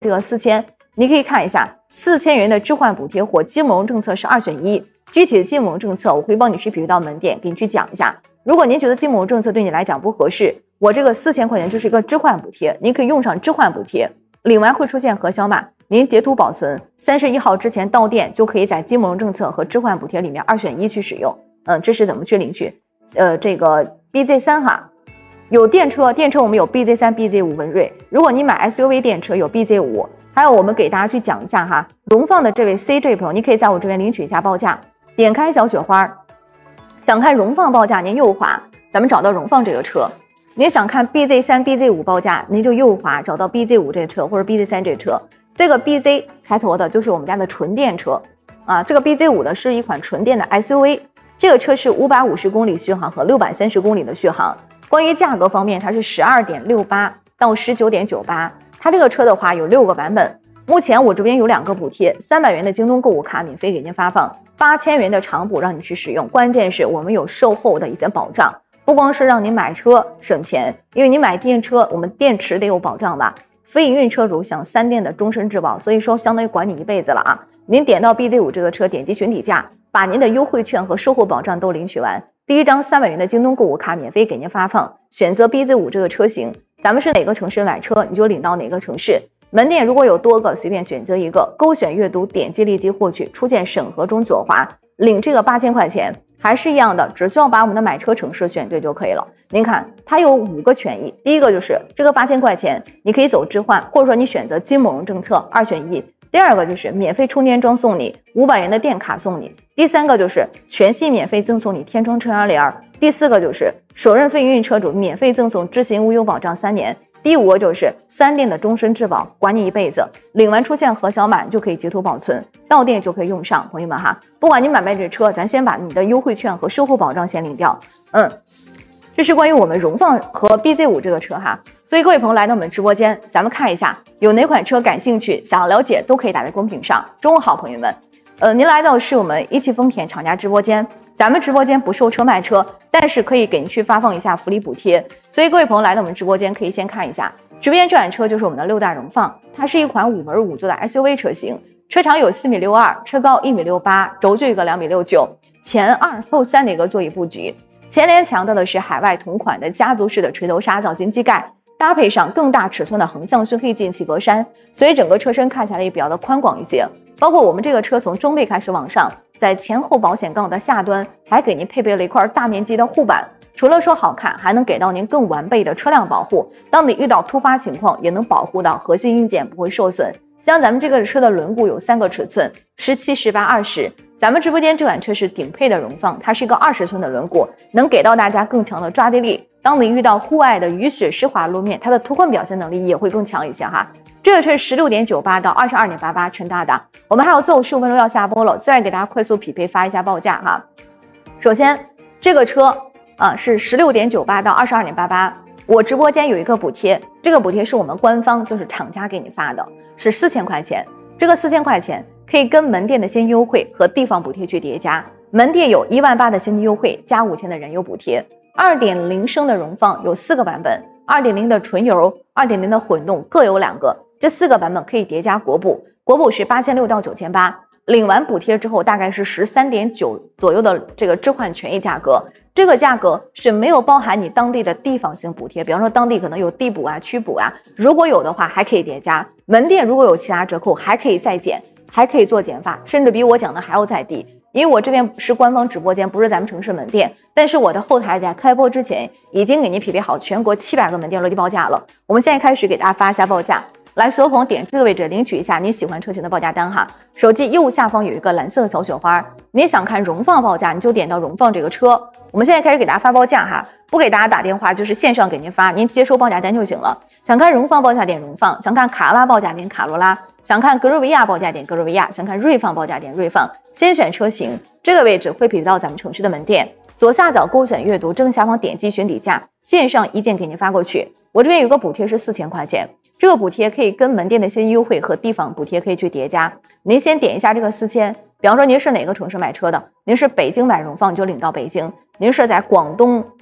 这个4000，你可以看一下4000元的置换补贴或金融政策是2选1，具体的金融政策我会帮你去匹配到门店给你去讲一下。如果您觉得金融政策对你来讲不合适，我这个4000块钱就是一个置换补贴，您可以用上置换补贴，领完会出现核销码，您截图保存，31号之前到店就可以在金融政策和置换补贴里面2选1去使用。这是怎么去领取？这个 BZ3 哈，有电车我们有 BZ3、BZ5 文睿，如果你买 SUV 电车有 BZ5， 还有我们给大家去讲一下哈，荣放的这位 CJ 朋友，你可以在我这边领取一下报价，点开小雪花，想看荣放报价您右滑，咱们找到荣放这个车。您想看 BZ3、BZ5 报价，您就右滑找到 BZ5 这车或者 BZ3 这车。这个 BZ 开头的就是我们家的纯电车啊，这个 BZ5 的是一款纯电的 SUV， 这个车是550公里续航和630公里的续航。关于价格方面，它是 12.68 到 19.98， 它这个车的话有6个版本。目前我这边有2个补贴，300元的京东购物卡免费给您发放，8000元的长补让你去使用，关键是我们有售后的一些保障。不光是让您买车省钱，因为你买电车我们电池得有保障吧，非营运车主享3电的终身质保，所以说相当于管你一辈子了啊。您点到 BZ5 这个车，点击询底价，把您的优惠券和售后保障都领取完，第一张300元的京东购物卡免费给您发放，选择 BZ5 这个车型，咱们是哪个城市买车你就领到哪个城市，门店如果有多个随便选择一个，勾选阅读，点击立即获取，出现审核中左滑，领这个8000块钱。还是一样的，只需要把我们的买车城市选对就可以了。您看它有5个权益，第一个就是这个8000块钱你可以走置换，或者说你选择金某人政策2选1，第二个就是免费充电桩送你500元的电卡送你，第三个就是全系免费赠送你天窗车窗帘，第四个就是首任非营运车主免费赠送知行无忧保障3年，第5个就是3电的终身质保，管你一辈子，领完出现核销码就可以截图保存，到店就可以用上。朋友们哈，不管你买卖这车，咱先把你的优惠券和售后保障先领掉。这是关于我们荣放和 BZ5 这个车哈。所以各位朋友来到我们直播间，咱们看一下有哪款车感兴趣，想要了解都可以打在公屏上。中午好，朋友们。您来到的是我们一汽丰田厂家直播间，咱们直播间不售车卖车，但是可以给您去发放一下福利补贴。所以各位朋友来到我们直播间，可以先看一下，直播间这款车就是我们的6代荣放，它是一款5门5座的 SUV 车型，车长有4.62米，车高1.68米，轴距一个2.69米，前2后3的一个座椅布局。前脸强调的是海外同款的家族式的锤头刹造型机盖，搭配上更大尺寸的横向熏黑进气格栅，所以整个车身看起来也比较的宽广一些。包括我们这个车从中配开始往上，在前后保险杠的下端还给您配备了一块大面积的护板，除了说好看，还能给到您更完备的车辆保护，当你遇到突发情况也能保护到核心硬件不会受损。像咱们这个车的轮毂有3个尺寸，17、18、20，咱们直播间这款车是顶配的荣放，它是一个20寸的轮毂，能给到大家更强的抓地力，当你遇到户外的雨雪湿滑路面，它的脱困表现能力也会更强一些哈。这个车是 16.98 到 22.88 陈大大，我们还有最后15分钟要下播了，再给大家快速匹配发一下报价哈。首先这个车是 16.98 到 22.88， 我直播间有一个补贴，这个补贴是我们官方就是厂家给你发的，是4000块钱，这个4000块钱可以跟门店的现金优惠和地方补贴去叠加，门店有18000的现金优惠加5000的燃油补贴。2.0升的荣放有4个版本， 2.0 的纯油， 2.0 的混动各有2个，这4个版本可以叠加国补，国补是8600到9800，领完补贴之后大概是 13.9 左右的这个置换权益价格，这个价格是没有包含你当地的地方性补贴，比方说当地可能有地补区补如果有的话还可以叠加，门店如果有其他折扣还可以再减，还可以做减发，甚至比我讲的还要再低。因为我这边是官方直播间，不是咱们城市门店，但是我的后台在开播之前已经给您匹配好全国700个门店落地报价了。我们现在开始给大家发一下报价，来，所有朋友点这个位置领取一下你喜欢车型的报价单哈。手机右下方有一个蓝色的小雪花，你想看荣放报价你就点到荣放这个车。我们现在开始给大家发报价哈，不给大家打电话，就是线上给您发，您接收报价单就行了。想看荣放报价点荣放，想看卡罗拉报价点卡罗拉，想看格瑞维亚报价点格瑞维亚，想看锐放报价点锐放。先选车型，这个位置会匹配到咱们城市的门店，左下角勾选阅读，正下方点击询底价，线上一键给您发过去。我这边有个补贴是4000块钱，这个补贴可以跟门店的现金优惠和地方补贴可以去叠加。您先点一下这个4000，比方说您是哪个城市买车的，您是北京买荣放就领到北京，您是在广东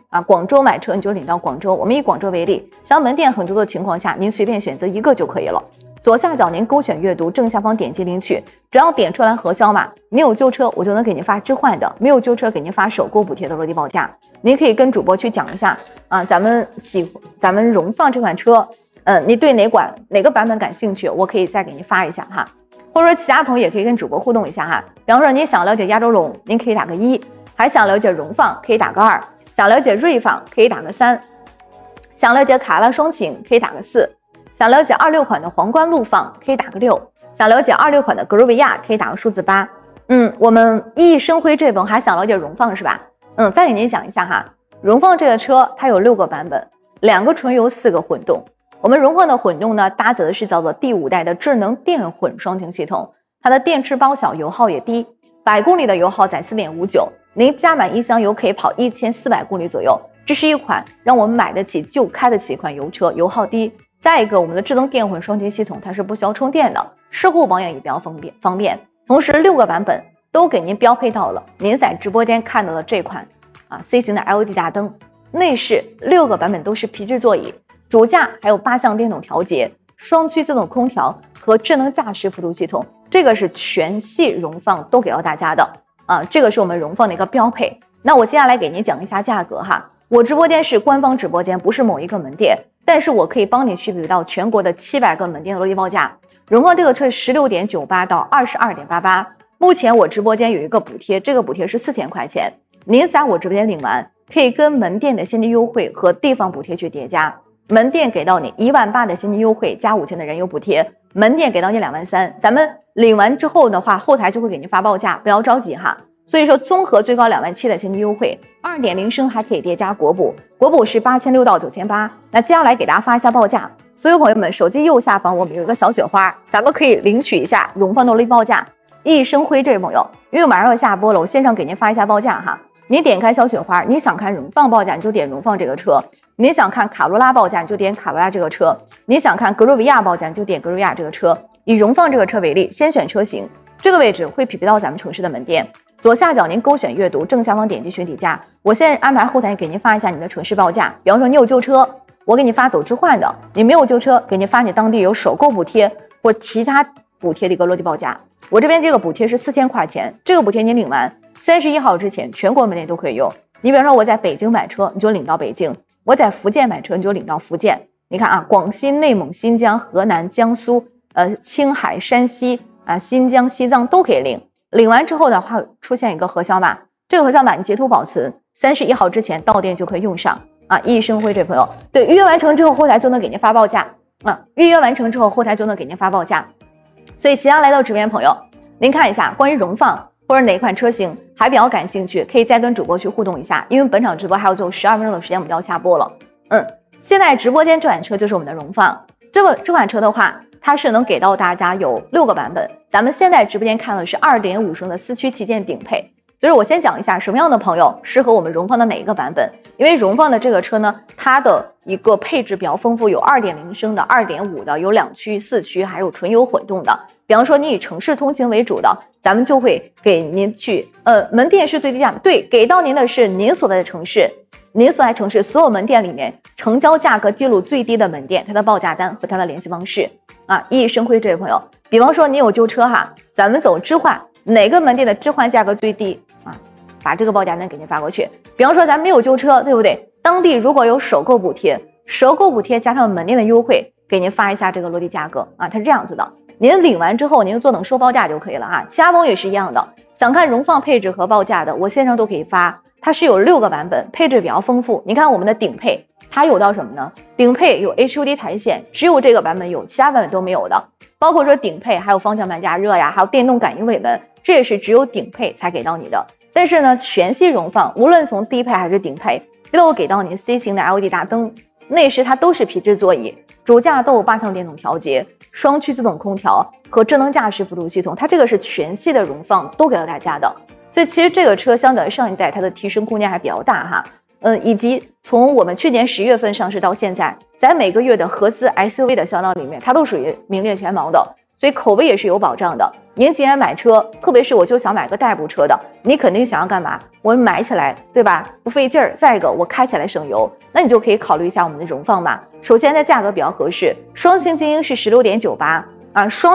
广州买车你就领到广州。我们以广州为例，像门店很多的情况下，您随便选择一个就可以了。左下角您勾选阅读，正下方点击领取，只要点出来核销码，你有旧车我就能给您发置换的，没有旧车给您发首购补贴的落地报价。您可以跟主播去讲一下咱们荣放这款车，你对哪个版本感兴趣，我可以再给您发一下哈。或者说其他朋友也可以跟主播互动一下哈，比方说您想了解亚洲龙，您可以打个1，还想了解荣放可以打个2，想了解锐放可以打个3，想了解卡罗拉双擎可以打个4，想了解26款的皇冠陆放可以打个6，想了解26款的格鲁维亚可以打个数字8。我们熠熠生辉这本还想了解荣放是吧？再给您讲一下哈，荣放这个车它有6个版本，2个纯油4个混动。我们荣放的混动呢，搭载的是叫做第5代的智能电混双擎系统，它的电池包小，油耗也低，100公里的油耗在 4.59， 您加满1箱油可以跑1400公里左右。这是一款让我们买得起就开得起一款油车，油耗低。再一个，我们的智能电混双擎系统它是不需要充电的，事后保养也比较方便。同时6个版本都给您标配到了您在直播间看到的这款C 型的 LED 大灯，内饰6个版本都是皮质座椅，主驾还有8项电动调节，双区自动空调和智能驾驶辅助系统，这个是全系荣放都给到大家的这个是我们荣放的一个标配。那我接下来给您讲一下价格哈，我直播间是官方直播间，不是某一个门店，但是我可以帮你去比到全国的700个门店的落地报价。荣放这个车 16.98 到 22.88， 目前我直播间有一个补贴，这个补贴是4000块钱，您在我直播间领完可以跟门店的现金优惠和地方补贴去叠加，门店给到你18000的现金优惠加5000的燃油补贴，门店给到你23000，咱们领完之后的话，后台就会给您发报价，不要着急哈。所以说综合最高27000的现金优惠， 2.0升还可以叠加国补，国补是8600到9800。那接下来给大家发一下报价，所有朋友们手机右下方我们有一个小雪花，咱们可以领取一下荣放的落地报价。熠熠生辉这位朋友，因为马上要下播了，我线上给您发一下报价哈。你点开小雪花，你想看荣放报价你就点荣放这个车，你想看卡罗拉报价你就点卡罗拉这个车，你想看格鲁维亚报价你就点格鲁维亚这个车。以荣放这个车为例，先选车型，这个位置会匹配到咱们城市的门店，左下角您勾选阅读，正下方点击选底价，我现在安排后台给您发一下你的城市报价。比方说你有旧车，我给你发走置换的，你没有旧车，给你发你当地有首购补贴或其他补贴的一个落地报价。我这边这个补贴是4000块钱，这个补贴你领完31号之前全国门店都可以用。你比方说我在北京买车你就领到北京，我在福建买车你就领到福建。你看广西、内蒙、新疆、河南、江苏、青海、山西新疆、西藏都可以领。领完之后的话出现一个核销码，这个核销码你截图保存，31号之前到店就可以用上熠熠生辉这朋友，对，预约完成之后后台就能给您发报价预约完成之后后台就能给您发报价。所以即将来到直播间朋友，您看一下关于荣放或者哪款车型还比较感兴趣，可以再跟主播去互动一下，因为本场直播还有最后12分钟的时间我们就要下播了。现在直播间这款车就是我们的荣放，这款车的话它是能给到大家有6个版本，咱们现在直播间看的是 2.5 升的4驱旗舰顶配。就是我先讲一下什么样的朋友适合我们荣放的哪一个版本，因为荣放的这个车呢，它的一个配置比较丰富，有 2.0 升的、2.5 的，有2驱、4驱，还有纯油混动的。比方说你以城市通勤为主的，咱们就会给您去门店是最低价，对，给到您的是您所在的城市，您所在城市所有门店里面成交价格记录最低的门店，它的报价单和它的联系方式熠熠生辉这位朋友，比方说你有旧车哈，咱们走置换，哪个门店的置换价格最低把这个报价单给您发过去。比方说咱没有旧车，对不对？当地如果有首购补贴，首购补贴加上门店的优惠，给您发一下这个落地价格它是这样子的。您领完之后您就坐等收报价就可以了其他朋友也是一样的，想看荣放配置和报价的，我线上都可以发。它是有6个版本，配置比较丰富。你看我们的顶配，它有到什么呢？顶配有 HUD 台线，只有这个版本有，其他版本都没有的。包括说顶配还有方向盘加热还有电动感应尾门，这也是只有顶配才给到你的。但是呢，全系荣放无论从低配还是顶配都给到你 C 型的 LED 大灯，内饰它都是皮质座椅，主驾都有8项电动调节，双区自动空调和智能驾驶辅助系统，它这个是全系的荣放都给到大家的。所以其实这个车相对上一代它的提升空间还比较大以及从我们去年10月份上市到现在，在每个月的合资 SUV 的销量里面它都属于名列前茅的。 所以口碑也是有保障的。您既然买车，特别是我就想买个代步车的，你肯定想要干嘛？我买起来，对吧？不费劲儿，再一个我开起来省油，那你就可以考虑一下我们的荣放嘛。首先它价格比较合适，双星精英是16.98啊，双